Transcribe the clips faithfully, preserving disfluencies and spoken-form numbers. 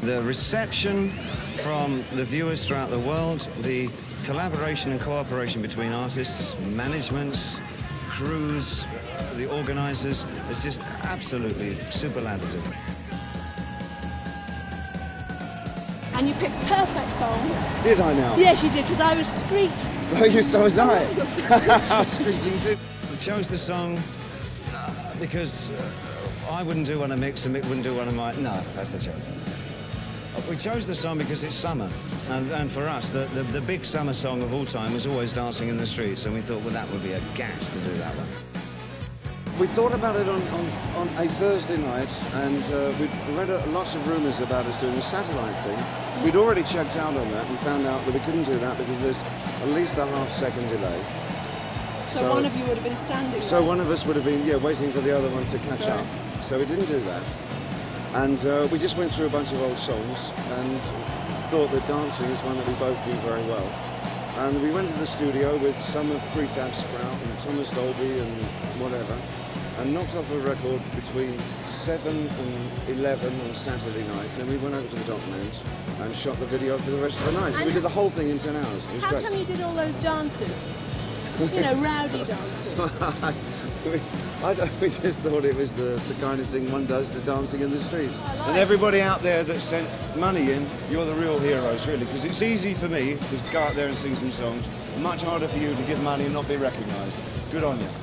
the reception from the viewers throughout the world, the collaboration and cooperation between artists, managements, crews, the organisers, is just absolutely superlative. And you picked perfect songs. Did I now? Yes, you did, because I was screeched. Oh, yes, so was I. I was screeched. I was screeching too. We chose the song uh, because uh, I wouldn't do one of Mick's and Mick wouldn't do one of mine. No, that's a joke. We chose the song because it's summer, and, and for us, the, the, the big summer song of all time was always Dancing in the Streets, and we thought, well, that would be a gas to do that one. We thought about it on, on, on a Thursday night, and uh, we read uh, lots of rumours about us doing the satellite thing. We'd already checked out on that and found out that we couldn't do that because there's at least a half-second delay. So, so one of you would have been standing So there. one of us would have been, yeah, waiting for the other one to catch Right. up. So we didn't do that. And uh, we just went through a bunch of old songs and thought that Dancing is one that we both do very well. And we went to the studio with some of Prefab Sprout and Thomas Dolby and whatever, and knocked off a record between seven and eleven on Saturday night. Then we went over to the Docklands and shot the video for the rest of the night. So And we did the whole thing in ten hours. It was How great. come you did all those dances? You know, rowdy dances. I don't, we just thought it was the, the kind of thing one does to Dancing in the Streets. I like And it. everybody out there that sent money in, you're the real heroes, really, because it's easy for me to go out there and sing some songs, much harder for you to give money and not be recognised. Good on you.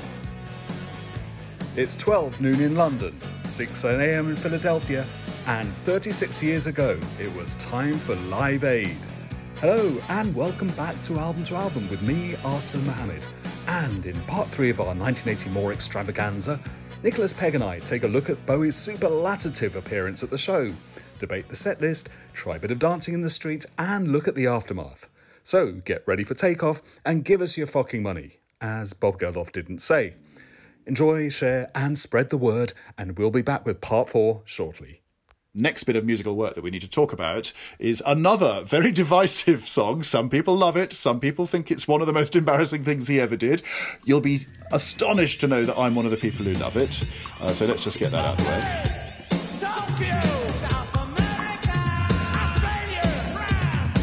It's twelve noon in London, six a m in Philadelphia, and thirty-six years ago, it was time for Live Aid. Hello, and welcome back to Album to Album with me, Arslan Mohammed. And in part three of our nineteen eighty More extravaganza, Nicholas Pegg and I take a look at Bowie's superlative appearance at the show, debate the set list, try a bit of Dancing in the Street, and look at the aftermath. So get ready for takeoff and give us your fucking money, as Bob Geldof didn't say. Enjoy, share, and spread the word, and we'll be back with part four shortly. Next bit of musical work that we need to talk about is another very divisive song. Some people love it. Some people think it's one of the most embarrassing things he ever did. You'll be astonished to know that I'm one of the people who love it. Uh, so let's just get that out of the way. Tokyo, South America, Australia,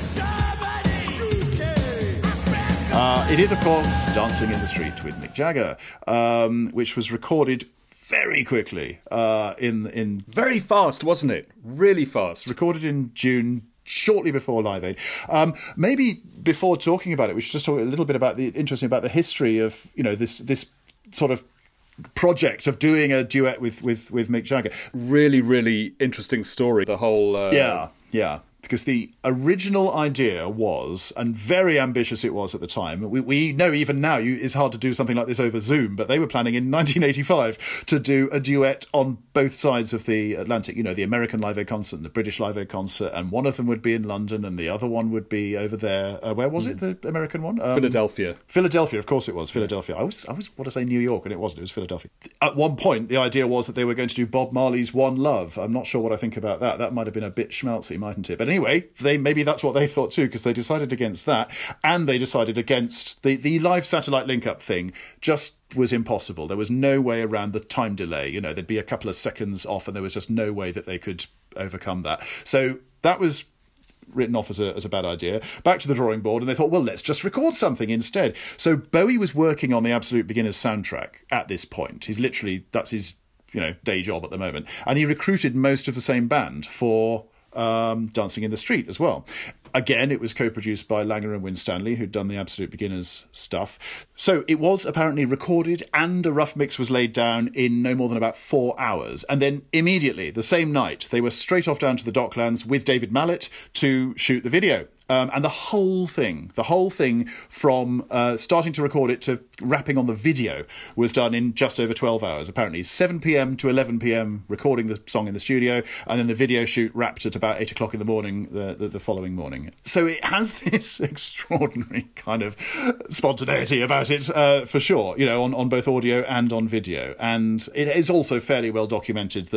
France, Germany, U K, Africa. Uh, it is, of course, Dancing in the Street with Mick Jagger, um, which was recorded very quickly uh, in in Very fast, wasn't it? Really fast. recorded in June, shortly before Live Aid. Um, maybe before talking about it, we should just talk a little bit about the interesting about the history of you know this this sort of project of doing a duet with with with Mick Jagger. Really, really interesting story. The whole... Uh, Yeah, yeah. Because the original idea was, and very ambitious it was at the time, we, we know even now you, it's hard to do something like this over Zoom, but they were planning in nineteen eighty-five to do a duet on both sides of the Atlantic, you know, the American Live Aid concert and the British Live Aid concert, and one of them would be in London and the other one would be over there. Uh, where was it, the American one? Um, Philadelphia. Philadelphia, of course it was. Philadelphia. I was, I was, want to say New York, and it wasn't. It was Philadelphia. At one point, the idea was that they were going to do Bob Marley's One Love. I'm not sure what I think about that. That might have been a bit schmaltzy, mightn't it? But anyway, they maybe that's what they thought too, because they decided against that, and they decided against the, the live satellite link-up thing. Just was impossible. There was no way around the time delay. You know, there'd be a couple of seconds off, and there was just no way that they could overcome that. So that was written off as a, as a bad idea. Back to the drawing board, and they thought, well, let's just record something instead. So Bowie was working on the Absolute Beginners soundtrack at this point. He's literally, that's his, you know, day job at the moment. And he recruited most of the same band for um, Dancing in the Street as well. Again, it was co-produced by Langer and Winstanley, who'd done the Absolute Beginners stuff. So it was apparently recorded, and a rough mix was laid down in no more than about four hours. And then immediately, the same night, they were straight off down to the Docklands with David Mallet to shoot the video. Um, and the whole thing, the whole thing from uh, starting to record it to wrapping on the video was done in just over twelve hours. Apparently seven p.m. to eleven p.m. recording the song in the studio, and then the video shoot wrapped at about eight o'clock in the morning the, the, the following morning. So it has this extraordinary kind of spontaneity about it, uh, for sure, you know, on, on both audio and on video. And it is also fairly well documented that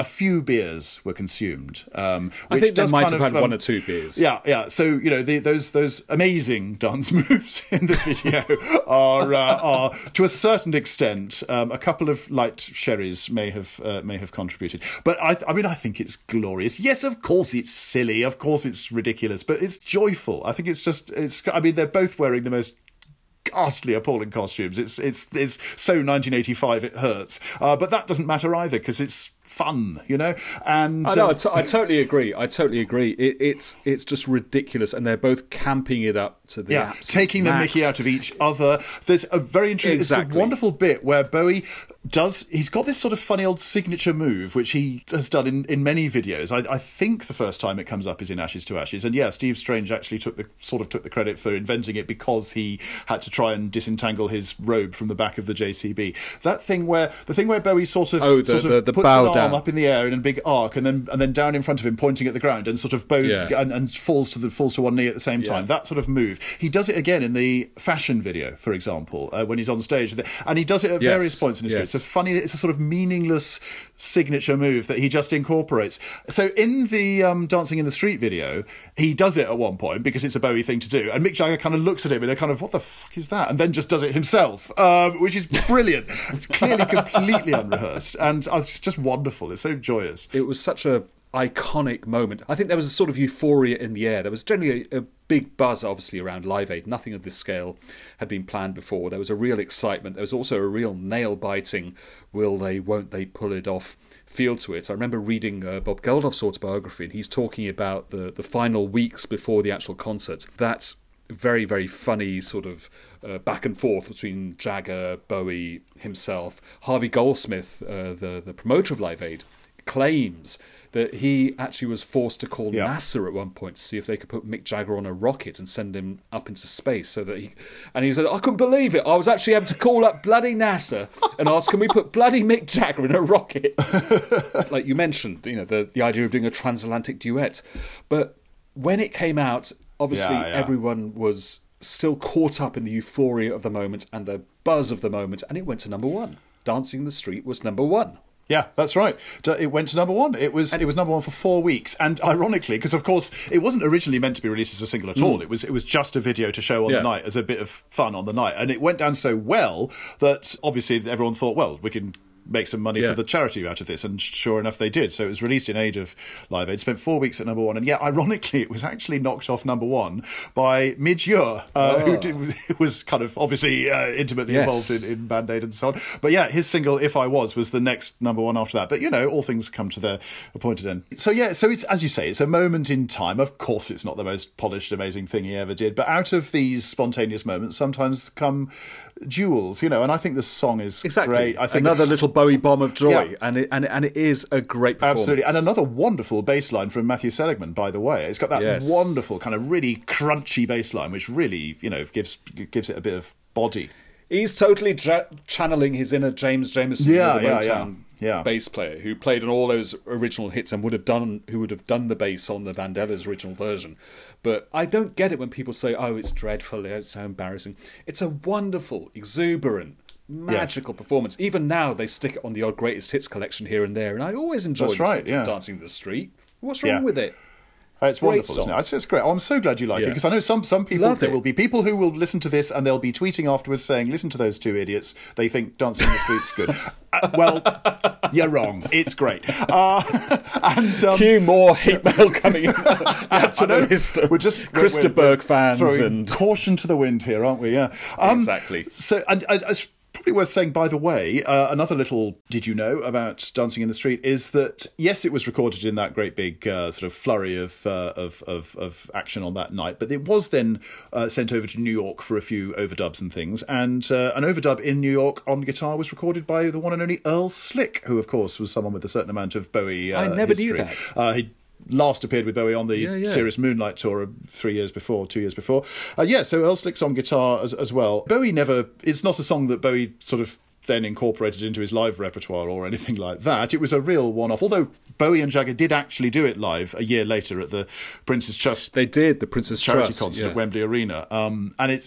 a few beers were consumed. Um, I which think they does might kind have of, had um, one or two beers. Yeah, yeah. So you know the, those those amazing dance moves in the video are uh, are to a certain extent um, a couple of light sherries may have uh, may have contributed. But I, I mean, I think it's glorious. Yes, of course it's silly. Of course it's ridiculous. But it's joyful. I think it's just it's. I mean, they're both wearing the most ghastly, appalling costumes. It's it's it's so nineteen eighty-five it hurts. Uh, but that doesn't matter either because it's fun, you know. And I know. um, I, t- I totally agree. I totally agree. It, it's it's just ridiculous, and they're both camping it up to the yeah, absolute taking the max. mickey out of each other. There's a very interesting, Exactly. it's a wonderful bit where Bowie does. He's got this sort of funny old signature move which he has done in, in many videos. I, I think the first time it comes up is in Ashes to Ashes, and yeah, Steve Strange actually took the sort of took the credit for inventing it because he had to try and disentangle his robe from the back of the J C B. That thing where the thing where Bowie sort of Oh, the- sort of the- the puts bow an arm down. up in the air in a big arc, and then and then down in front of him, pointing at the ground, and sort of bow Yeah. and, and falls to the falls to one knee at the same time. Yeah. That sort of move. He does it again in the fashion video, for example, uh, when he's on stage, and he does it at Yes, various points in his career. yes. It's a funny, it's a sort of meaningless signature move that he just incorporates. So in the um, Dancing in the Street video, he does it at one point because it's a Bowie thing to do, and Mick Jagger kind of looks at him in a kind of, what the fuck is that? And then just does it himself, um, which is brilliant. It's clearly completely unrehearsed, and uh, it's just wonderful. It's so joyous. It was such a iconic moment. I think there was a sort of euphoria in the air. There was generally a, a big buzz, obviously, around Live Aid. Nothing of this scale had been planned before. There was a real excitement. There was also a real nail-biting, will they, won't they pull it off feel to it. I remember reading uh, Bob Geldof's autobiography, and he's talking about the, the final weeks before the actual concert. That very, very funny sort of uh, back and forth between Jagger, Bowie, himself. Harvey Goldsmith, uh, the, the promoter of Live Aid, claims that he actually was forced to call Yeah. NASA at one point to see if they could put Mick Jagger on a rocket and send him up into space so that he... And he said, I couldn't believe it. I was actually able to call up bloody NASA and ask, can we put bloody Mick Jagger in a rocket? Like you mentioned, you know, the, the idea of doing a transatlantic duet. But when it came out, obviously Yeah, yeah. everyone was still caught up in the euphoria of the moment and the buzz of the moment, and it went to number one. Dancing in the Street was number one. Yeah, that's right. D- It went to number one. It was it was number one for four weeks, and ironically, because of course it wasn't originally meant to be released as a single at all. It was it was just a video to show on Yeah. the night as a bit of fun on the night, and it went down so well that obviously everyone thought, well, we can make some money Yeah. for the charity out of this, and sure enough they did. So it was released in aid of Live Aid, spent four weeks at number one, and yeah, ironically it was actually knocked off number one by Midge Ure, uh, who did, was kind of obviously uh, intimately Yes. involved in, in Band Aid and so on. But yeah, his single If I Was was the next number one after that. But you know, all things come to their appointed end. So yeah, so it's, as you say, it's a moment in time. Of course it's not the most polished, amazing thing he ever did, but out of these spontaneous moments sometimes come jewels, you know, and I think the song is Exactly. great. I think Another little Bowie bomb of joy, Yeah. and it and and it is a great performance. Absolutely. And another wonderful bass line from Matthew Seligman, by the way. It's got that Yes. wonderful kind of really crunchy bass line, which really, you know, gives gives it a bit of body. He's totally ja- channeling his inner James Jamerson, Yeah, the yeah, Motown yeah, yeah. bass player who played on all those original hits and would have done who would have done the bass on the Vandellas original version. But I don't get it when people say, "Oh, it's dreadful, it's so embarrassing." It's a wonderful, exuberant, magical performance. Even now, they stick it on the odd greatest hits collection here and there, and I always enjoy That's listening right, to yeah. Dancing in the Street. What's wrong Yeah. with it? Uh, It's Great wonderful, song. isn't it? It's, it's great. Oh, I'm so glad you like it, Yeah. because I know some some people, Love there it. will be people who will listen to this and they'll be tweeting afterwards saying, listen to those two idiots, they think Dancing in the Street's good. uh, well, you're wrong. It's great. Uh, and um, Few more hate mail coming in. Add to I know. the list of We're just Krista we're- we're Berg fans throwing and caution to the wind here, aren't we? Yeah, Um, Exactly. So, and uh, it's probably worth saying, by the way, uh, another little did you know about Dancing in the Street is that yes, it was recorded in that great big uh, sort of flurry of, uh, of of of action on that night, but it was then uh, sent over to New York for a few overdubs and things, and uh, an overdub in New York on guitar was recorded by the one and only Earl Slick, who of course was someone with a certain amount of Bowie uh, I never knew history. that. Uh, he last appeared with Bowie on the Yeah, yeah. Serious Moonlight tour three years before, two years before. Uh, yeah, so Earl Slick's on guitar as, as well. Bowie never, it's not a song that Bowie sort of then incorporated into his live repertoire or anything like that. It was a real one-off, although Bowie and Jagger did actually do it live a year later at the Prince's Trust they did the Princess charity Trust concert yeah. at Wembley Arena. Um, and it's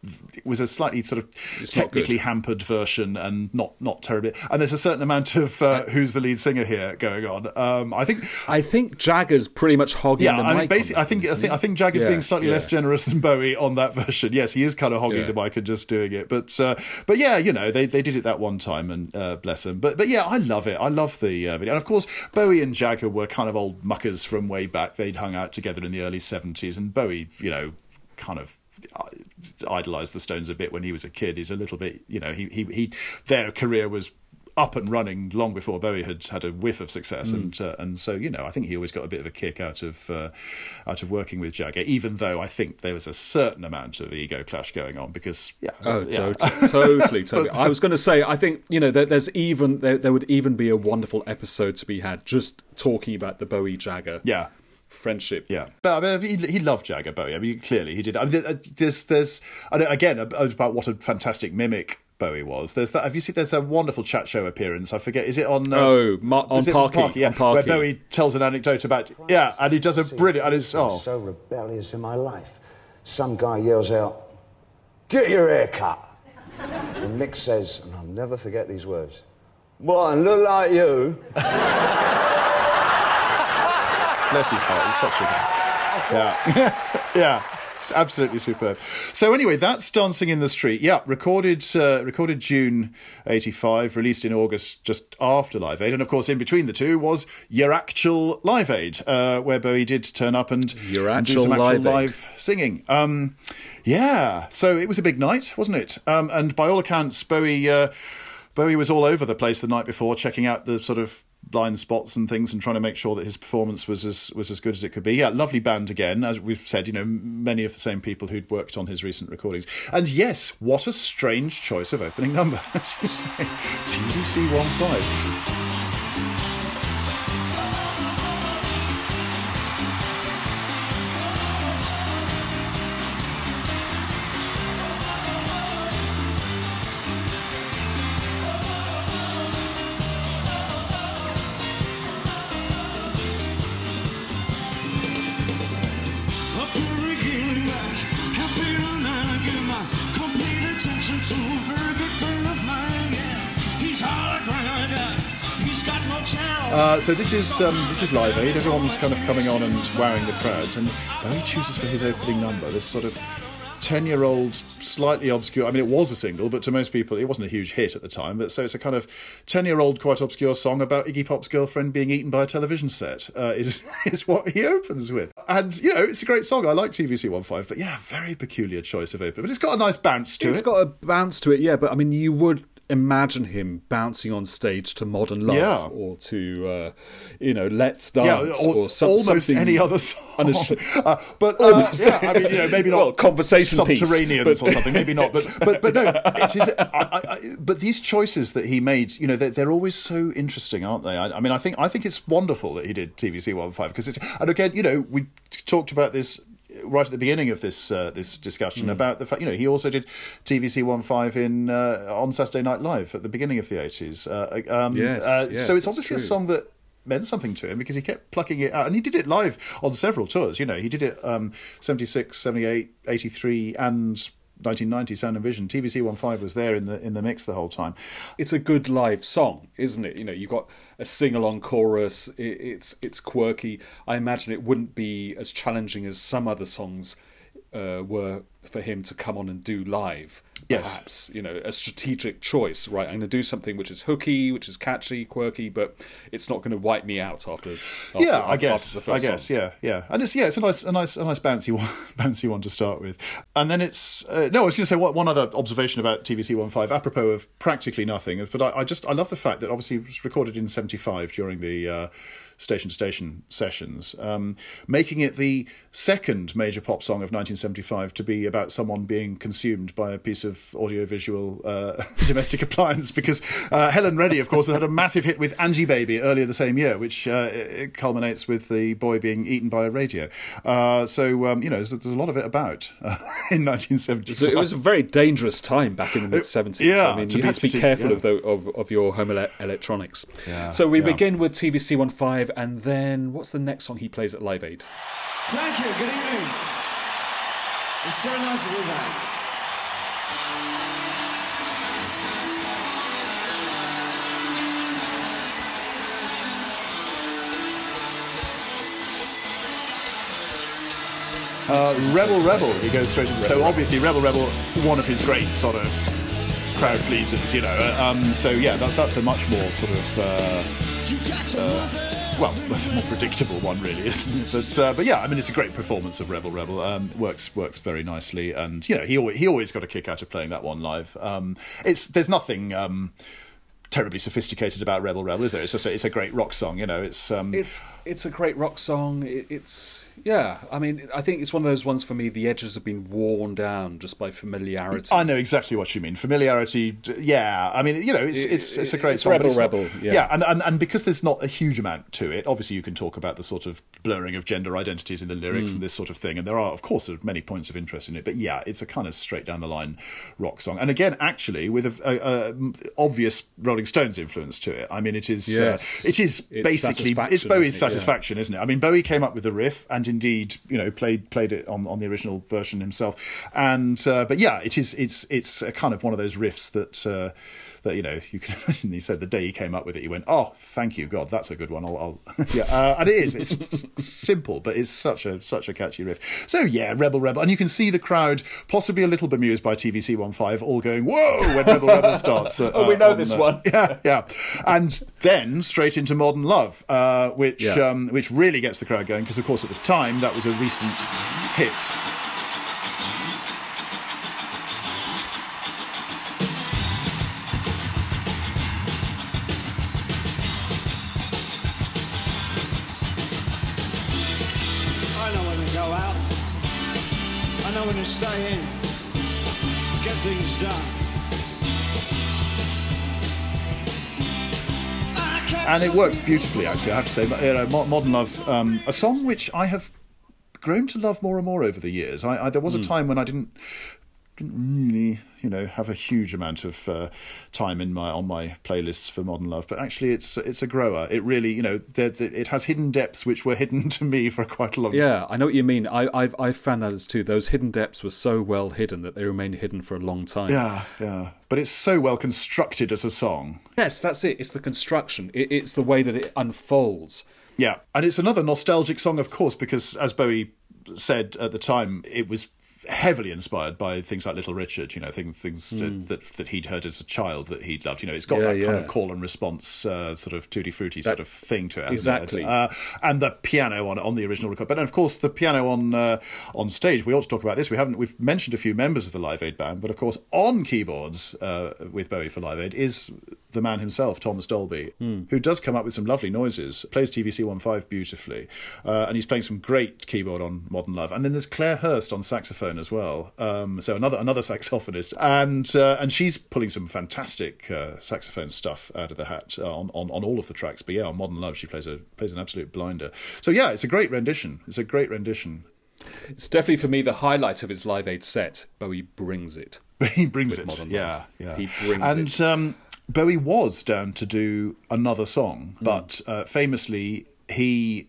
it was a slightly sort of It's not technically good. hampered version and not not terribly. And there's a certain amount of uh, who's the lead singer here going on. Um, I think. I think Jagger's pretty much hogging Yeah, the I mic. mean, on basically, that I think one, I isn't think he? I think Jagger's Yeah, being slightly yeah. less generous than Bowie on that version. Yes, he is kind of hogging Yeah. the mic and just doing it. But uh, but yeah, you know, they, they did it that one time, and uh, bless them. But but yeah, I love it. I love the uh, video. And of course, Bowie and Jagger were kind of old muckers from way back. They'd hung out together in the early seventies, and Bowie, you know, kind of idolized the Stones a bit when he was a kid. He's a little bit, you know, he he, he their career was up and running long before Bowie had had a whiff of success, Mm. and uh, and so, you know, I think he always got a bit of a kick out of uh, out of working with Jagger, even though I think there was a certain amount of ego clash going on because yeah, Oh, yeah. totally, totally, totally. I was going to say, I think, you know, there, there's even there, there would even be a wonderful episode to be had just talking about the Bowie Jagger yeah. friendship. Yeah, but I mean, he, he loved Jagger, Bowie. I mean, clearly he did. I mean, there's, there's, I know, again, about what a fantastic mimic Bowie was. There's that. Have you seen? There's a wonderful chat show appearance. I forget. Is it on? Uh, Oh, Ma- on is it Parky, Yeah, on Parky. where Bowie tells an anecdote about. Yeah, and he does a brilliant. And it's I'm oh, so rebellious in my life. Some guy yells out, "Get your hair cut!" And Mick says, and I'll never forget these words, "What, and look like you?" bless his heart. He's such a yeah, yeah. It's absolutely superb. So anyway, that's Dancing in the Street. Yeah, recorded uh, recorded June eighty-five, released in August just after Live Aid. And of course, in between the two was Your Actual Live Aid, uh, where Bowie did turn up and, Your and do Actual some actual Live Aid. live singing. Um, yeah, so it was a big night, wasn't it? Um, and by all accounts, Bowie uh, Bowie was all over the place the night before, checking out the sort of blind spots and things and trying to make sure that his performance was as was as good as it could be. Yeah, lovely band again, as we've said, you know, many of the same people who'd worked on his recent recordings. And yes, what a strange choice of opening number, as you say, T V C fifteen. Up and reeling back, I feel and I give my complete attention to a very good friend of mine. Yeah, he's hard grinder. He's got no channel. Uh, so this is um, this is Live Aid. Everyone's kind of coming on and wowing the crowds, and Bowie chooses for his opening number this sort of ten-year-old, slightly obscure. I mean, it was a single, but to most people, it wasn't a huge hit at the time. But so it's a kind of ten-year-old, quite obscure song about Iggy Pop's girlfriend being eaten by a television set. Uh, is is what he opens with, and you know, it's a great song. I like T V C fifteen, but yeah, very peculiar choice of opening. But it's got a nice bounce to It's it. got a bounce to it, yeah, but I mean, you would imagine him bouncing on stage to Modern Love Yeah. or to, uh, you know, Let's Yeah, Dance or, or, some, almost something any other song. unass- Uh, but uh, yeah, I mean, you know, maybe not Well, Conversation Piece, Subterraneans but- or something. Maybe not, but but but no. It is. I, I, I, but these choices that he made, you know, they're, they're always so interesting, aren't they? I, I mean, I think I think it's wonderful that he did T V C fifteen because it's. And again, you know, we talked about this right at the beginning of this uh, this discussion Mm. about the fact, you know, he also did T V C fifteen in uh, on Saturday Night Live at the beginning of the eighties. Uh, um, Yes, uh, yes, so it's that's obviously a true. song that meant something to him because he kept plucking it out, and he did it live on several tours. You know, he did it um, seventy-six, seventy-eight, eighty-three and nineteen ninety Sound and Vision. T V C fifteen was there in the in the mix the whole time. It's a good live song, isn't it? You know, you've got a sing-along chorus. It, it's it's quirky. I imagine it wouldn't be as challenging as some other songs uh, were for him to come on and do live. Yes. Perhaps, you know, a strategic choice, right? I'm going to do something which is hooky, which is catchy, quirky, but it's not going to wipe me out after. after Yeah, after, I guess. After the I first guess. song. Yeah, yeah. And it's yeah, it's a nice, a nice, a nice bouncy one, bouncy one to start with. And then it's uh, no. I was going to say one, one other observation about T V C fifteen, apropos of practically nothing. But I, I just I love the fact that obviously it was recorded in seventy-five during the. Uh, station to station sessions, um, making it the second major pop song of nineteen seventy-five to be about someone being consumed by a piece of audiovisual uh, domestic appliance, because uh, Helen Reddy, of course, had a massive hit with Angie Baby earlier the same year, which uh, it culminates with the boy being eaten by a radio. Uh, so, um, you know, there's, there's a lot of it about uh, in nineteen seventy-five. So it was a very dangerous time back in the mid seventies. yeah, I mean, to you be- had to be to- careful yeah. of, the, of of your home ele- electronics. Yeah, so we yeah. begin with T V C fifteen, and then what's the next song he plays at Live Aid? Thank you. Good evening. It's so nice to be back. Uh, Rebel Rebel, he goes straight into. So obviously Rebel Rebel, one of his great sort of crowd pleasers, you know. Uh, um, so yeah, that, that's a much more sort of. Uh, uh, Well, that's a more predictable one, really, isn't it? But, uh, but yeah, I mean, it's a great performance of Rebel Rebel. Um, works works very nicely, and you know, he always, he always got a kick out of playing that one live. Um, it's there's nothing um, terribly sophisticated about Rebel Rebel, is there? It's just a, it's a great rock song, you know. It's um, it's it's a great rock song. It, it's yeah. I mean, I think it's one of those ones for me. The edges have been worn down just by familiarity. I know exactly what you mean. Familiarity, yeah. I mean, you know, it's it's it's a great it's song. Rebel but it's not- Rebel, yeah. yeah, and, and and because there's not a huge amount to it. Obviously, you can talk about the sort of blurring of gender identities in the lyrics Mm. and this sort of thing, and there are, of course, there are many points of interest in it. But yeah, it's a kind of straight down the line rock song, and again, actually, with a, a, a obvious Rolling Stones influence to it. I mean, it is Yes. uh, it is It's basically Satisfaction, it's Bowie's isn't it? Yeah. Satisfaction, isn't it? I mean, Bowie came up with the riff, and indeed, you know, played played it on, on the original version himself. And uh, but yeah, it is it's it's a kind of one of those riffs that uh, that you know you can imagine. He said the day he came up with it, he went, "Oh, thank you, God, that's a good one." I'll, I'll yeah, uh, and it is. It's simple, but it's such a such a catchy riff. So yeah, Rebel Rebel, and you can see the crowd, possibly a little bemused by T V C fifteen, all going "Whoa" when Rebel Rebel starts. Uh, Oh, we know on, this uh, one. Yeah, yeah, and then straight into Modern Love, uh, which Yeah. um, which really gets the crowd going because, of course, at the time that was a recent hit. I know when to go out. I know when to stay in. Get things done. I kept And it on works thinking- beautifully, actually, I have to say. You know, Mo- Modern Love, um, a song which I have grown to love more and more over the years. I, I, there was a time when I didn't didn't really, you know, have a huge amount of uh, time in my on my playlists for Modern Love, but actually, it's it's a grower. It really, you know, there- there- it has hidden depths which were hidden to me for quite a long time. Yeah, I know what you mean. I, I've I've found that as too. Those hidden depths were so well hidden that they remained hidden for a long time. Yeah, yeah. But it's so well constructed as a song. Yes, that's it. It's the construction. It, it's the way that it unfolds. Yeah, and it's another nostalgic song, of course, because as Bowie said at the time, it was heavily inspired by things like Little Richard, you know, things things that, that that he'd heard as a child that he'd loved. You know, it's got Hmm. Yeah, that kind yeah. of call and response, uh, sort of tutti frutti sort of thing to it. hasn't exactly. it? Uh, and the piano on on the original record, but then, of course, the piano on uh, on stage. We ought to talk about this. We haven't. We've mentioned a few members of the Live Aid band, but of course, on keyboards uh, with Bowie for Live Aid is the man himself, Thomas Dolby, Hmm. who does come up with some lovely noises, plays T V C fifteen beautifully, uh, and he's playing some great keyboard on Modern Love. And then there's Claire Hurst on saxophone as well, um, so another another saxophonist, and uh, and she's pulling some fantastic uh, saxophone stuff out of the hat uh, on, on on all of the tracks. But yeah, on Modern Love, she plays a plays an absolute blinder. So yeah, it's a great rendition. It's a great rendition. It's definitely for me the highlight of his Live Aid set. Bowie brings it. He brings With it, Modern yeah, Love. yeah. He brings and, it. um, Bowie was down to do another song, Hmm. but uh, famously he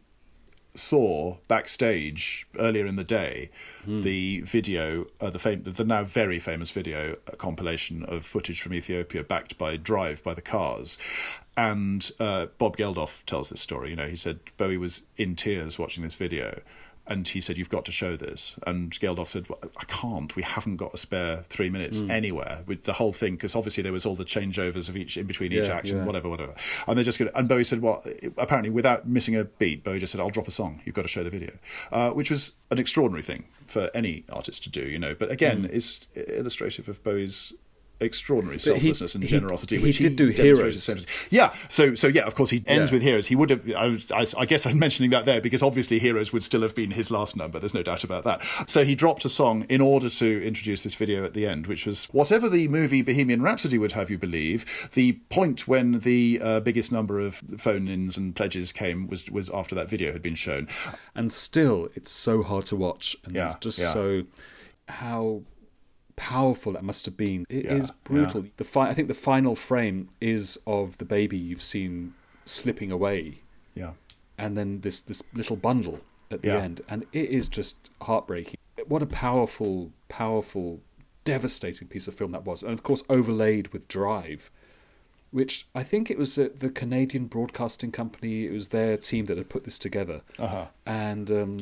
saw backstage earlier in the day Hmm. the video, uh, the, fam- the now very famous video uh, compilation of footage from Ethiopia backed by Drive by the Cars. And uh, Bob Geldof tells this story. You know, he said Bowie was in tears watching this video. And he said, "You've got to show this." And Geldof said, well, "I can't. We haven't got a spare three minutes Hmm. anywhere with the whole thing, because obviously there was all the changeovers of each in between each Yeah, action, yeah. whatever, whatever." And they just going. And Bowie said, "Well, apparently without missing a beat, Bowie just said, I'll drop a song. You've got to show the video," uh, which was an extraordinary thing for any artist to do, you know. But again, it's illustrative of Bowie's extraordinary But he- selflessness and he- generosity, he which did do demonstrated Heroes. centrally. Yeah, so so yeah, of course he ends Yeah. with Heroes. He would have. I, was- I, I guess I'm mentioning that there because obviously Heroes would still have been his last number. There's no doubt about that. So he dropped a song in order to introduce this video at the end, which was whatever the movie Bohemian Rhapsody would have you believe. The point when the uh, biggest number of phone-ins and pledges came was was after that video had been shown. And still, it's so hard to watch. And Yeah, it's just yeah. so how powerful that must have been. It is Yeah, brutal. The fi- I think the final frame is of the baby you've seen slipping away, Yeah. and then this this little bundle at the Yeah. end, and it is just heartbreaking. What a powerful, powerful, devastating piece of film that was, and of course overlaid with Drive, which I think it was uh, the Canadian Broadcasting Company. It was their team that had put this together, Uh-huh. and um,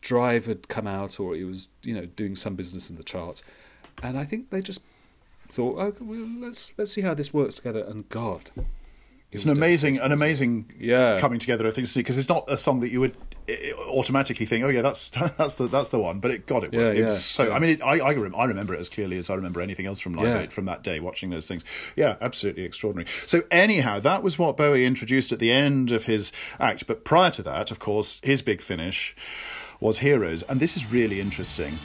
Drive had come out, or it was, you know, doing some business in the charts, and I think they just thought, oh, well, let's let's see how this works together. And God, it it's was an amazing, devastating, an wasn't it? amazing Yeah. coming together of things because it's not a song that you would eh, automatically think, oh yeah, that's that's the that's the one. But it got it. Yeah, it yeah, was so. yeah. I mean, it, I I, rem- I remember it as clearly as I remember anything else from Live Yeah. Aid from that day, watching those things. Yeah, absolutely extraordinary. So anyhow, that was what Bowie introduced at the end of his act. But prior to that, of course, his big finish was Heroes, and this is really interesting.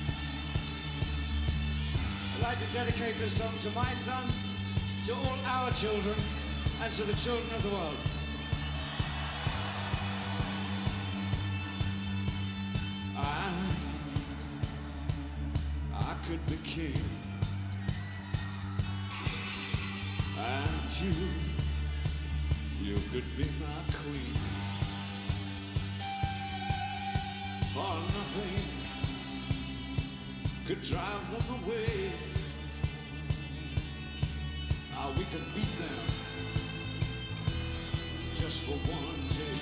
I'd like to dedicate this song to my son, to all our children, and to the children of the world. I, I could be king, and you, you could be my queen. For nothing could drive them away. Ah, we could beat them just for one day.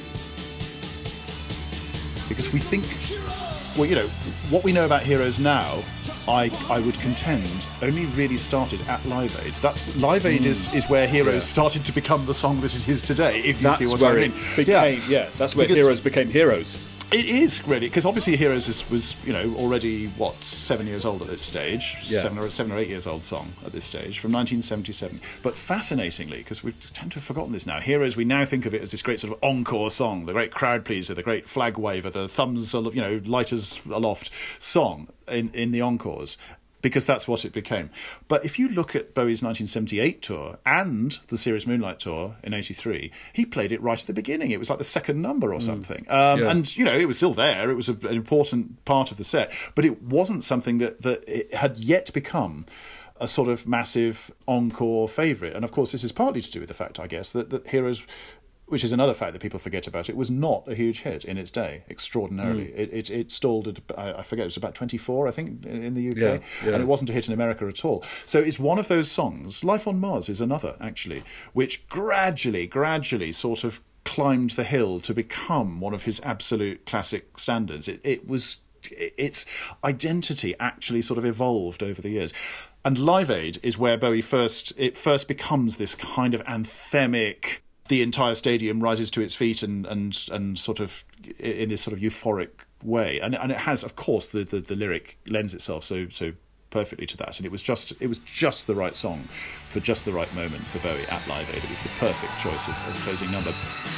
Because we think, well, you know, what we know about Heroes now, I I would contend, only really started at Live Aid. That's Live Aid is, is where Heroes Yeah. started to become the song that it is today. If you That's see what where I mean, it became. Yeah, that's where Because- Heroes became Heroes. It is really because obviously Heroes is, was you know already what seven years old at this stage, Yeah. seven or seven or eight years old song at this stage from nineteen seventy-seven. But fascinatingly, because we tend to have forgotten this now, Heroes we now think of it as this great sort of encore song, the great crowd pleaser, the great flag waver, the thumbs al- you know lighters aloft song in in the encores. Because that's what it became. But if you look at Bowie's nineteen seventy-eight tour and the Serious Moonlight tour in eighty-three, he played it right at the beginning. It was like the second number or something. Um, Yeah. And, you know, it was still there. It was a, an important part of the set. But it wasn't something that, that it had yet become a sort of massive encore favourite. And, of course, this is partly to do with the fact, I guess, that, that Heroes... which is another fact that people forget about it, was not a huge hit in its day, extraordinarily. It, it it stalled at, I I forget, it was about twenty-four, I think, in the U K, Yeah, yeah. and it wasn't a hit in America at all. So it's one of those songs, Life on Mars is another, actually, which gradually, gradually sort of climbed the hill to become one of his absolute classic standards. It, it was... its identity actually sort of evolved over the years. And Live Aid is where Bowie first... it first becomes this kind of anthemic... the entire stadium rises to its feet and and and sort of in this sort of euphoric way, and and it has, of course, the the, the lyric lends itself so so perfectly to that, and it was just it was just the right song for just the right moment for Bowie at Live Aid. It was the perfect choice of, of closing number.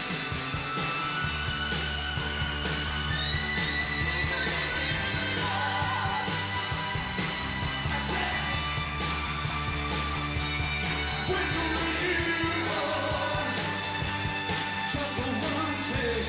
Just for one day.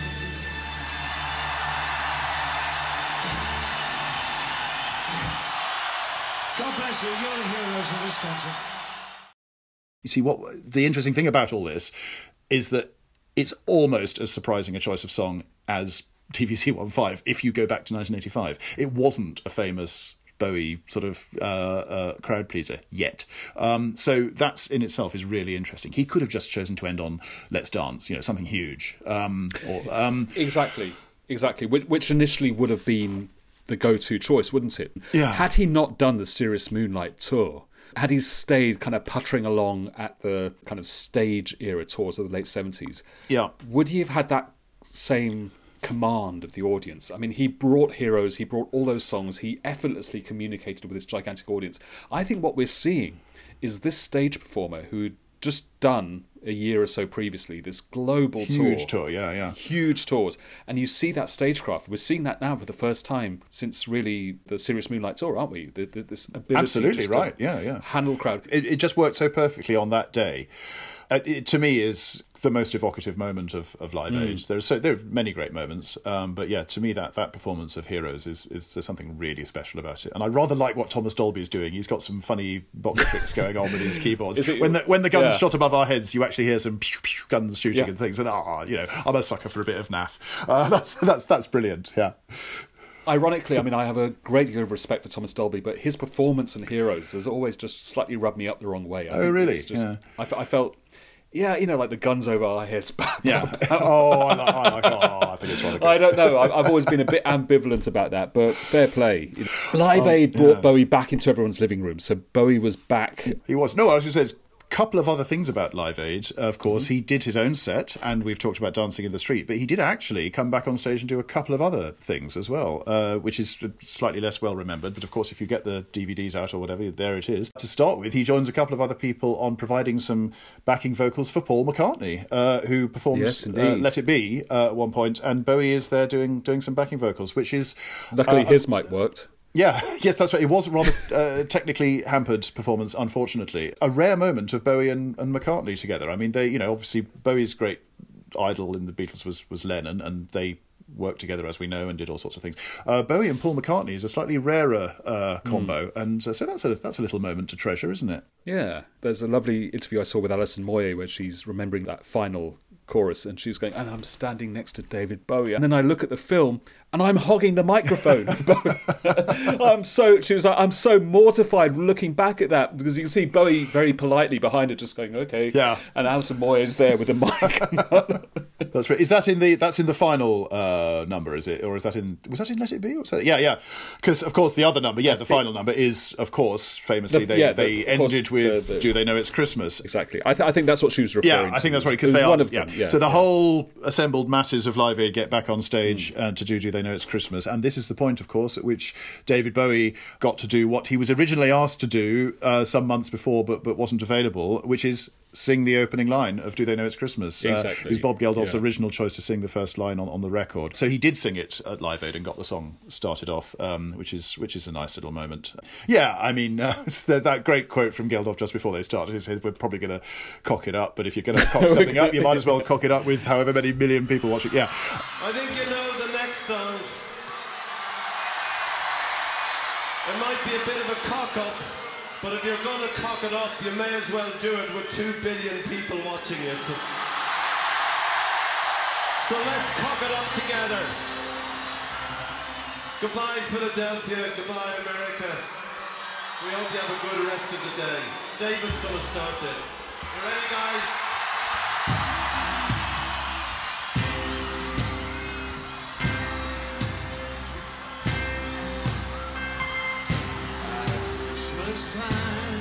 God bless you, you're the heroes of this concert. You see, what the interesting thing about all this is that it's almost as surprising a choice of song as T V C fifteen if you go back to nineteen eighty-five. It wasn't a famous Bowie sort of uh, uh, crowd pleaser yet. Um, so that's in itself is really interesting. He could have just chosen to end on Let's Dance, you know, something huge. Um, or, um, Exactly, exactly. Which, which initially would have been the go-to choice, wouldn't it? Yeah. Had he not done the Serious Moonlight tour, had he stayed kind of puttering along at the kind of stage era tours of the late seventies, yeah. would he have had that same command of the audience? I mean, he brought Heroes, he brought all those songs, he effortlessly communicated with this gigantic audience. I think what we're seeing is this stage performer who'd just done a year or so previously this global tour. Huge tour, yeah, yeah. Huge tours. And you see that stagecraft. We're seeing that now for the first time since really the Serious Moonlight tour, aren't we? The, the, this ability Absolutely just to right, yeah, yeah. handle crowd. It, it just worked so perfectly on that day. Uh, it, to me, is the most evocative moment of, of Live Mm. Aid. There's so there are many great moments, um, but yeah, to me that, that performance of Heroes is, is there's something really special about it. And I rather like what Thomas Dolby is doing. He's got some funny box tricks going on with his keyboards. Is it- when the when the guns yeah. shot above our heads, you actually hear some pew, pew, guns shooting Yeah. and things. And ah, you know, I'm a sucker for a bit of naff. Uh, that's that's that's brilliant. Yeah. Ironically, I mean, I have a great deal of respect for Thomas Dolby, but his performance in Heroes has always just slightly rubbed me up the wrong way. I Oh, think really? it's Just, Yeah. I, fe- I felt Yeah, you know, like the guns over our heads. Yeah. oh, I, like, I, like, oh, I think it's rather good. I don't know. I- I've always been a bit ambivalent about that, but fair play. You know, Live Aid brought yeah. Bowie back into everyone's living room, so Bowie was back. He was. No, I was going to say, a couple of other things about Live Aid. Of course, Mm-hmm. he did his own set, and we've talked about Dancing in the Street, but he did actually come back on stage and do a couple of other things as well, uh, which is slightly less well remembered. But of course, if you get the D V Ds out or whatever, there it is. To start with, he joins a couple of other people on providing some backing vocals for Paul McCartney, uh, who performed Yes, uh, indeed. Let It Be uh, at one point, and Bowie is there doing doing some backing vocals, which is... Luckily, uh, his mic worked. Yeah, yes, that's right. It was a rather uh, technically hampered performance, unfortunately. A rare moment of Bowie and, and McCartney together. I mean, they, you know, obviously Bowie's great idol in the Beatles was, was Lennon, and they worked together, as we know, and did all sorts of things. Uh, Bowie and Paul McCartney is a slightly rarer uh, combo, Hmm. and uh, so that's a that's a little moment to treasure, isn't it? Yeah, there's a lovely interview I saw with Alison Moyet where she's remembering that final chorus, and she's going, and I'm standing next to David Bowie, and then I look at the film and I'm hogging the microphone. I'm so she was like, I'm so mortified looking back at that, because you can see Bowie very politely behind her just going, okay, Yeah. and Alison Moyet is there with the mic. That's right. Is that in the that's in the final uh, number? Is it, or is that in was that in Let It Be? Or was that, yeah, yeah. Because of course the other number, yeah, the final number is of course famously The- they yeah, the- they of course, ended with the- the- Do They Know It's Christmas? Exactly. I, th- I think that's what she was referring to. Yeah, I think that's right, It because was they are one of yeah. them. Yeah, so the yeah. whole assembled masses of Live Aid get back on stage Hmm. uh, to do Do They Know It's Christmas, and this is the point, of course, at which David Bowie got to do what he was originally asked to do uh, some months before, but but wasn't available, which is sing the opening line of Do They Know It's Christmas. Exactly. Uh, it was Bob Geldof's Yeah. original choice to sing the first line on, on the record. So he did sing it at Live Aid and got the song started off, um, which is which is a nice little moment. Yeah, I mean, uh, that that great quote from Geldof just before they started, he said, we're probably going to cock it up, but if you're going to cock something up, you might as well cock it up with however many million people watching. Yeah. I think you know the next song. It might be a bit of a cock-up, but if you're going to cock it up, you may as well do it with two billion people watching you. So, so let's cock it up together. Goodbye, Philadelphia. Goodbye, America. We hope you have a good rest of the day. David's going to start this. You ready, guys? Christmas time,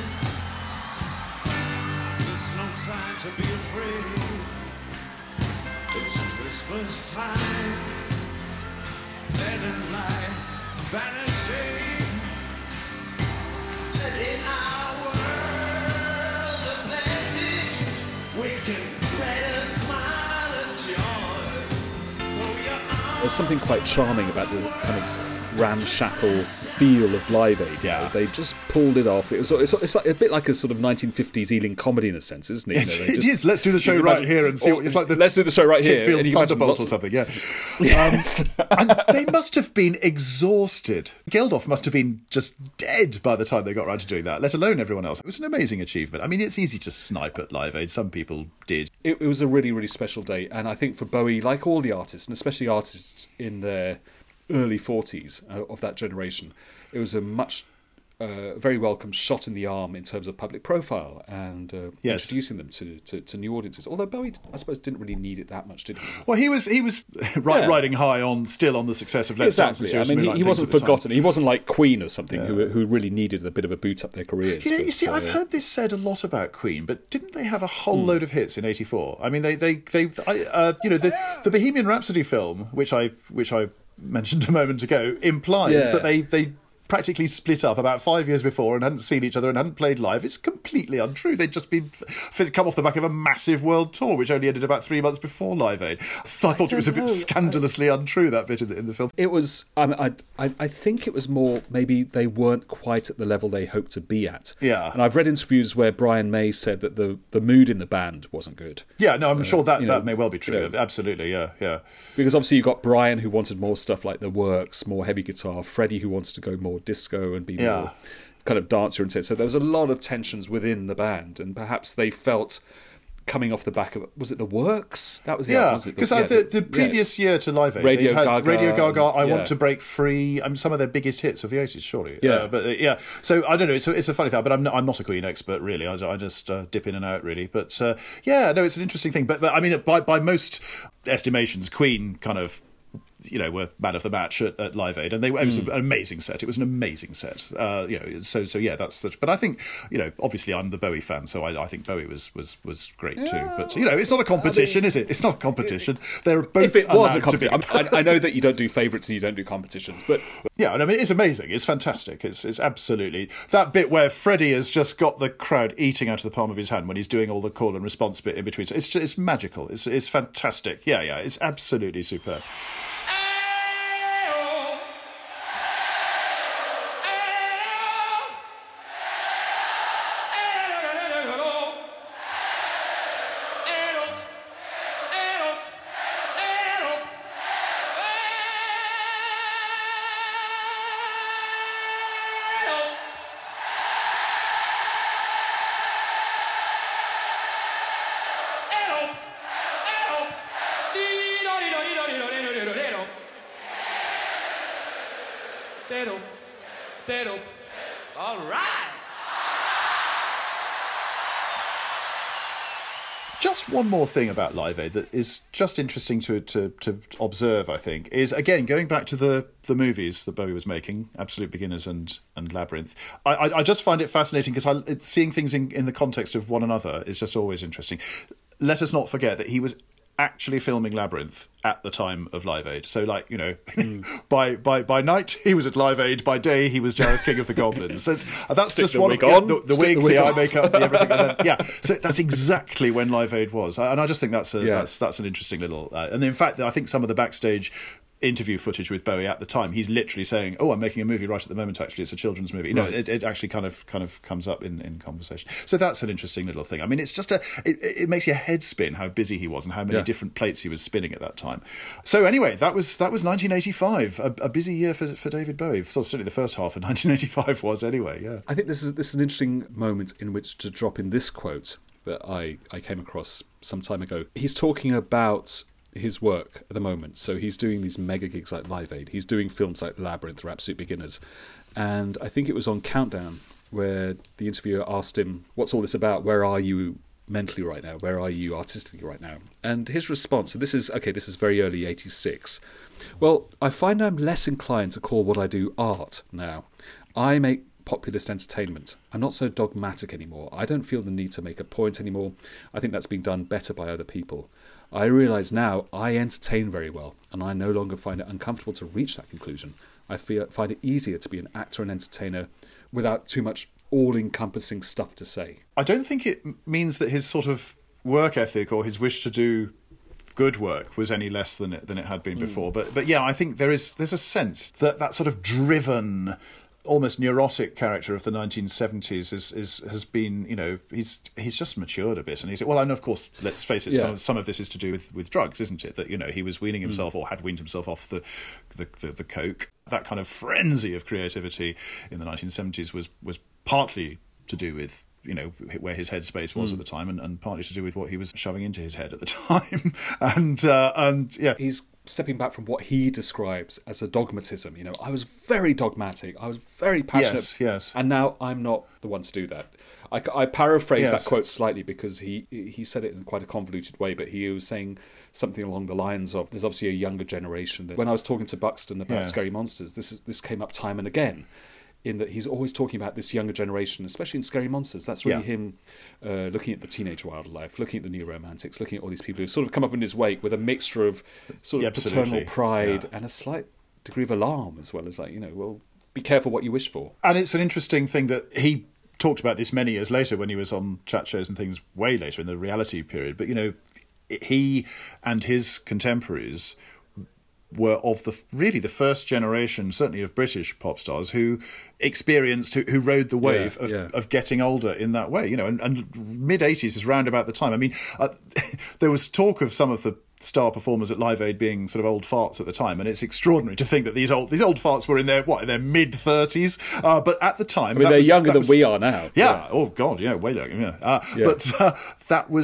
it's no time to be afraid. It's Christmas time, letting light vanishing. Let in our world of plenty, we can spread a smile of joy. Throw your arms There's something quite charming about the kind of ramshackle feel of Live Aid. You Yeah. know? They just pulled it off. It was it's, it's like a bit like a sort of nineteen fifties Ealing comedy in a sense, isn't it? You know, they It just- is. Let's do the show you can right imagine- here and see or- what it's like. The let's do the show right here. Titfield and you can imagine Thunderbolt lots or of- something. Yeah. Yes. And they must have been exhausted. Geldof must have been just dead by the time they got around to doing that, let alone everyone else. It was an amazing achievement. I mean, it's easy to snipe at Live Aid. Some people did. It, it was a really, really special day. And I think for Bowie, like all the artists, and especially artists in their early forties uh, of that generation, it was a much, uh, very welcome shot in the arm in terms of public profile and uh, Yes. introducing them to, to, to new audiences. Although Bowie, I suppose, didn't really need it that much, did he? Well, he was he was ri- Yeah. riding high on still on the success of Let's Dance and Exactly. I Serious mean, he, Moonlight he and wasn't things at the time. forgotten. He wasn't like Queen or something, who who really needed a bit of a boot up their careers. You know, you But, see, uh, I've heard this said a lot about Queen, but didn't they have a whole Hmm. load of hits in eighty-four? I mean, they, they, they, I, uh, you know, the, the Bohemian Rhapsody film, which I, which I mentioned a moment ago, implies Yeah. that they, they practically split up about five years before and hadn't seen each other and hadn't played live. It's completely untrue. They'd just been f- come off the back of a massive world tour, which only ended about three months before Live Aid. I thought it was a bit know. scandalously untrue, that bit in the, in the film. It was. I, mean, I, I I think it was more maybe they weren't quite at the level they hoped to be at. Yeah. And I've read interviews where Brian May said that the, the mood in the band wasn't good, Yeah, no, I'm sure that, you know, that may well be true. you know. Absolutely, yeah, yeah. because obviously you got Brian who wanted more stuff like The Works, more heavy guitar. Freddie who wanted to go more disco and be Yeah. more kind of dancer and so. So there was a lot of tensions within the band, and perhaps they felt coming off the back of, was it The Works? That was the Yeah, was it? because yeah, the, the previous year to Live Aid, Radio they'd had Gaga, Radio Gaga, I yeah. Want to Break Free, I mean, some of their biggest hits of the eighties, surely. Yeah. Uh, but uh, yeah, so I don't know, it's a, it's a funny thing, but I'm not, I'm not a Queen expert, really. I, I just uh, dip in and out, really. But uh, yeah, no, it's an interesting thing. But, but I mean, by, by most estimations, Queen kind of, you know, were man of the match at, at Live Aid, and they it was Mm. an amazing set. It was an amazing set. Uh, you know, so so yeah, that's the. But I think, you know, obviously I'm the Bowie fan, so I, I think Bowie was was was great too. But you know, it's not a competition, is it? It's not a competition. They're both. If it was a allowed to be- competition, I, I know that you don't do favourites and you don't do competitions, but Yeah, and I mean, it's amazing. It's fantastic. It's it's absolutely that bit where Freddie has just got the crowd eating out of the palm of his hand when he's doing all the call and response bit in between. It's it's magical. It's it's fantastic. Yeah, yeah. It's absolutely superb. All right. Just one more thing about Live Aid that is just interesting to, to, to observe, I think, is, again, going back to the, the movies that Bowie was making, Absolute Beginners and, and Labyrinth, I, I, I just find it fascinating because I, it's, seeing things in, in the context of one another is just always interesting. Let us not forget that he was actually filming Labyrinth at the time of Live Aid. So, like, you know, mm. by, by by night he was at Live Aid, by day he was Jareth King of the Goblins. So it's, that's Stick just the one wig of on, the, the stick wig, the wig the eye on. makeup, the everything. And then, yeah, so that's exactly when Live Aid was, and I just think that's a, Yeah. that's that's an interesting little. Uh, and in fact, I think some of the backstage interview footage with Bowie at the time, he's literally saying, "Oh, I'm making a movie right at the moment. Actually, it's a children's movie." You know, Right. it, it actually kind of kind of comes up in, in conversation. So that's an interesting little thing. I mean, it's just a it, it makes your head spin how busy he was and how many Yeah. different plates he was spinning at that time. So anyway, that was that was nineteen eighty-five, a, a busy year for for David Bowie. So certainly the first half of nineteen eighty-five was anyway. Yeah. I think this is this is an interesting moment in which to drop in this quote that I, I came across some time ago. He's talking about his work at the moment. So he's doing these mega gigs like Live Aid. He's doing films like Labyrinth or Absolute Beginners. And I think it was on Countdown where the interviewer asked him, "What's all this about? Where are you mentally right now? Where are you artistically right now?" And his response, and this is, okay, this is very early eighty-six. "Well, I find I'm less inclined to call what I do art now. I make populist entertainment. I'm not so dogmatic anymore. I don't feel the need to make a point anymore. I think that's being done better by other people. I realise now I entertain very well, and I no longer find it uncomfortable to reach that conclusion. I feel, find it easier to be an actor and entertainer without too much all-encompassing stuff to say." I don't think it m- means that his sort of work ethic or his wish to do good work was any less than it than it had been before. But but yeah, I think there is there's a sense that that sort of driven, almost neurotic character of the nineteen seventies is, is has been, you know, he's he's just matured a bit, and he's well, and of course, let's face it, Yeah. some some of this is to do with, with drugs, isn't it? That, you know, he was weaning himself or had weaned himself off the the, the the coke. That kind of frenzy of creativity in the nineteen seventies was was partly to do with, you know, where his headspace was at the time, and, and partly to do with what he was shoving into his head at the time. and uh, and yeah, He's stepping back from what he describes as a dogmatism. You know, I was very dogmatic. I was very passionate. Yes, yes. And now I'm not the one to do that. I, I paraphrase Yes. that quote slightly because he he said it in quite a convoluted way, but he was saying something along the lines of, there's obviously a younger generation. When I was talking to Buxton about Yes. Scary Monsters, this is this came up time and again, in that he's always talking about this younger generation, especially in Scary Monsters. That's really Yeah. him uh, looking at the teenage wildlife, looking at the new romantics, looking at all these people who've sort of come up in his wake with a mixture of sort of Yeah, absolutely. paternal pride Yeah. and a slight degree of alarm, as well as, like, you know, well, be careful what you wish for. And it's an interesting thing that he talked about this many years later when he was on chat shows and things way later in the reality period. But, you know, he and his contemporaries were of the really the first generation, certainly of British pop stars, who experienced, who, who rode the wave Yeah, of, yeah. of getting older in that way. You know, and, and mid-eighties is round about the time. I mean, uh, there was talk of some of the star performers at Live Aid being sort of old farts at the time, and it's extraordinary to think that these old these old farts were in their what in their mid thirties. Uh, but at the time, I mean, that they're was- younger that than was- we are now. Yeah. Oh God. Yeah. Way younger. Yeah. Uh, Yeah. But uh, that was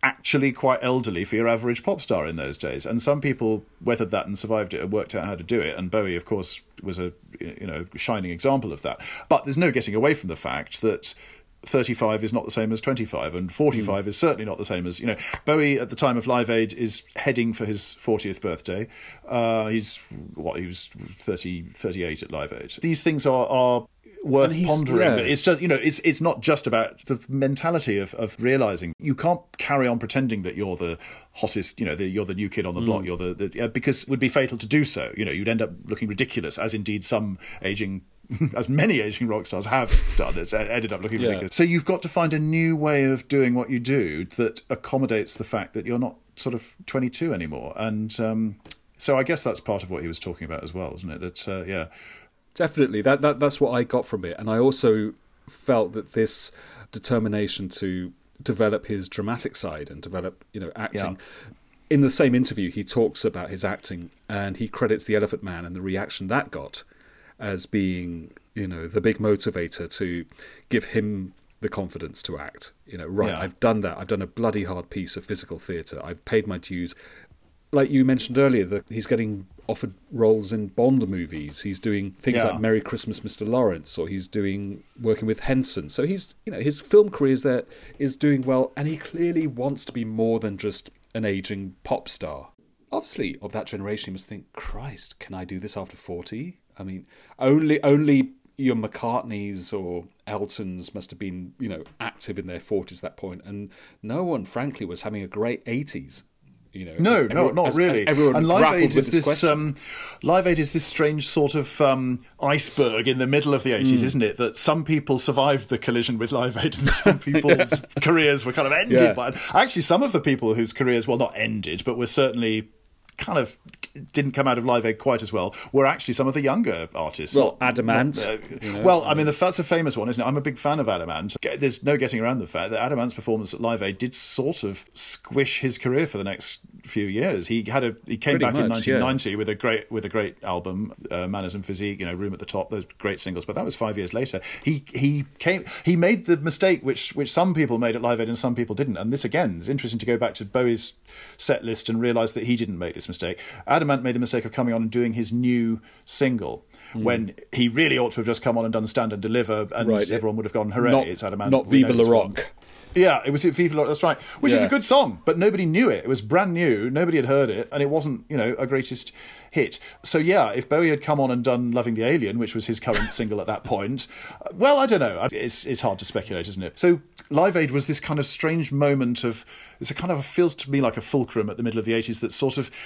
actually quite elderly for your average pop star in those days. And some people weathered that and survived it and worked out how to do it. And Bowie, of course, was a you know shining example of that. But there's no getting away from the fact that thirty-five is not the same as twenty-five, and forty-five mm. is certainly not the same as, you know, Bowie at the time of Live Aid is heading for his fortieth birthday. Uh, he's, what, he was thirty, thirty-eight at Live Aid. These things are, are worth pondering, yeah. But it's just, you know, it's it's not just about the mentality of, of realising you can't carry on pretending that you're the hottest, you know, the, you're the new kid on the block, mm. you're the, the uh, because it would be fatal to do so. You know, you'd end up looking ridiculous, as indeed some ageing as many ageing rock stars have done, it ended up looking yeah. ridiculous. So you've got to find a new way of doing what you do that accommodates the fact that you're not sort of twenty-two anymore. And um, so I guess that's part of what he was talking about as well, isn't it? That, uh, yeah. Definitely. That, that That's what I got from it. And I also felt that this determination to develop his dramatic side and develop, you know, acting... Yeah. In the same interview, he talks about his acting, and he credits The Elephant Man and the reaction that got as being, you know, the big motivator to give him the confidence to act. You know, right, yeah. I've done that. I've done a bloody hard piece of physical theatre. I've paid my dues. Like you mentioned earlier, that he's getting offered roles in Bond movies. He's doing things yeah. like Merry Christmas, Mister Lawrence, or he's doing working with Henson. So he's, you know, his film career is there, is doing well, and he clearly wants to be more than just an aging pop star. Obviously, of that generation, you must think, Christ, can I do this after forty? I mean, only only your McCartneys or Eltons must have been, you know, active in their forties at that point, and no one, frankly, was having a great eighties. You know, no, everyone, no, not as, really. As and Live Aid is this. this um, Live Aid is this strange sort of um, iceberg in the middle of the eighties, mm. isn't it? That some people survived the collision with Live Aid, and some people's yeah. careers were kind of ended yeah. by it. Actually, some of the people whose careers, well, not ended, but were certainly kind of didn't come out of Live Aid quite as well, were actually some of the younger artists. Well, Adamant. Not, uh, you know, well, I mean, the, that's a famous one, isn't it? I'm a big fan of Adamant. There's no getting around the fact that Adamant's performance at Live Aid did sort of squish his career for the next few years. He had a he came Pretty back much, in nineteen ninety yeah. with a great with a great album, uh, Manners and Physique, you know, Room at the Top, those great singles. But that was five years later. He he came he made the mistake which which some people made at Live Aid and some people didn't. And this again is interesting to go back to Bowie's set list and realise that he didn't make this mistake. Adamant made the mistake of coming on and doing his new single mm. when he really ought to have just come on and done Stand and Deliver, and right. everyone would have gone, hooray, not, it's Adamant. Not Viva La Rock. One. Yeah, it was Viva La Rock, that's right. Which yeah. is a good song, but nobody knew it. It was brand new, nobody had heard it, and it wasn't, you know, a greatest hit. So yeah, if Bowie had come on and done Loving the Alien, which was his current single at that point, well, I don't know. It's it's hard to speculate, isn't it? So Live Aid was this kind of strange moment of, it's a kind of, it feels to me like a fulcrum at the middle of the eighties that sort of,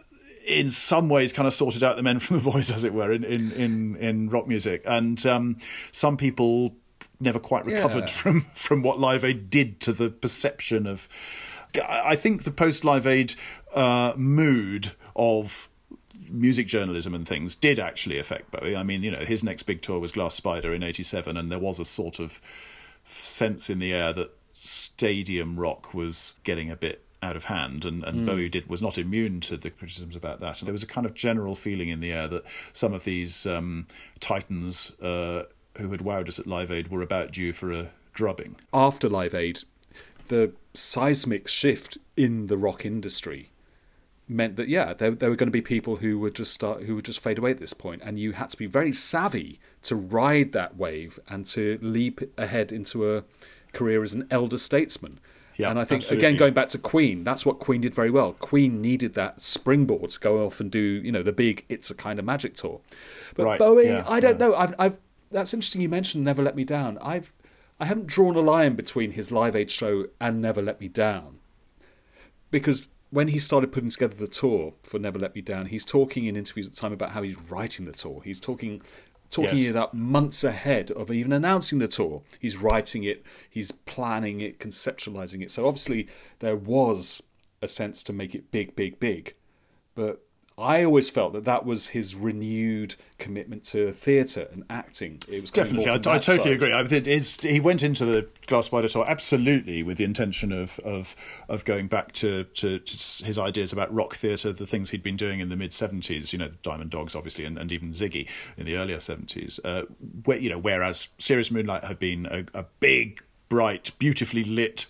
in some ways, kind of sorted out the men from the boys, as it were, in in, in, in rock music. And um, some people never quite recovered yeah. from, from what Live Aid did to the perception of... I think the post-Live Aid uh, mood of music journalism and things did actually affect Bowie. I mean, you know, his next big tour was Glass Spider in eighty-seven, and there was a sort of sense in the air that stadium rock was getting a bit out of hand, and, and mm. Bowie did was not immune to the criticisms about that. And there was a kind of general feeling in the air that some of these um, titans uh, who had wowed us at Live Aid were about due for a drubbing. After Live Aid, the seismic shift in the rock industry meant that, yeah, there, there were going to be people who would just start, who would just fade away at this point, and you had to be very savvy to ride that wave and to leap ahead into a career as an elder statesman. Yeah, and I think, absolutely. Again, going back to Queen, that's what Queen did very well. Queen needed that springboard to go off and do, you know, the big It's a Kind of Magic tour. But right. Bowie, yeah, I don't yeah. know. I've, I've that's interesting you mentioned Never Let Me Down. I've I haven't drawn a line between his Live Aid show and Never Let Me Down, because when he started putting together the tour for Never Let Me Down, he's talking in interviews at the time about how he's writing the tour. He's talking talking yes. it up months ahead of even announcing the tour. He's writing it, he's planning it, conceptualizing it. So obviously there was a sense to make it big, big, big. But I always felt that that was his renewed commitment to theatre and acting. It was definitely. I, I totally side. agree. I mean, it's, he went into the Glass Spider tour absolutely with the intention of of of going back to, to, to his ideas about rock theatre, the things he'd been doing in the mid seventies. You know, Diamond Dogs, obviously, and, and even Ziggy in the earlier seventies. Uh, where you know, whereas Serious Moonlight had been a, a big, bright, beautifully lit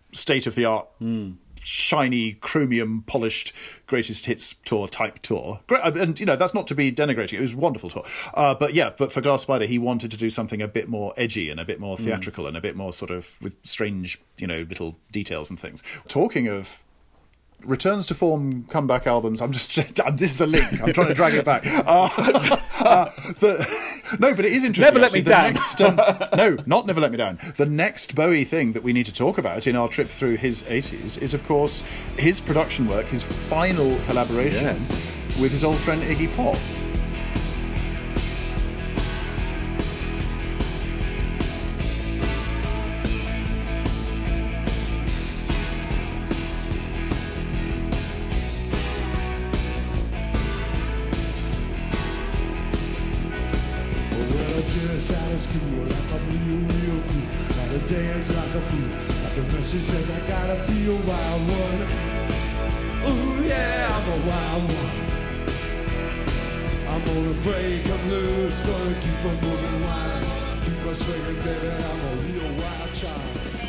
state-of-the-art, mm. shiny, chromium polished greatest hits tour type tour. Great, and you know that's not to be denigrating. It was a wonderful tour, uh, but yeah, but for Glass Spider, he wanted to do something a bit more edgy and a bit more theatrical mm. and a bit more sort of with strange, you know, little details and things. Talking of returns to form comeback albums, I'm just I'm, this is a link. I'm trying to drag it back. Uh, uh, the, no, but it is interesting. Never Let actually. Me the Down. Next, um, no, not Never Let Me Down. The next Bowie thing that we need to talk about in our trip through his eighties is, of course, his production work, his final collaboration yes. with his old friend Iggy Pop. Cool, like a real, real cool. Gotta dance like a fool. Like a message and I gotta be a wild one. Ooh yeah, I'm a wild one. I'm gonna break them loose, gonna keep them moving wild. Keep us swinging, baby, I'm a real wild child.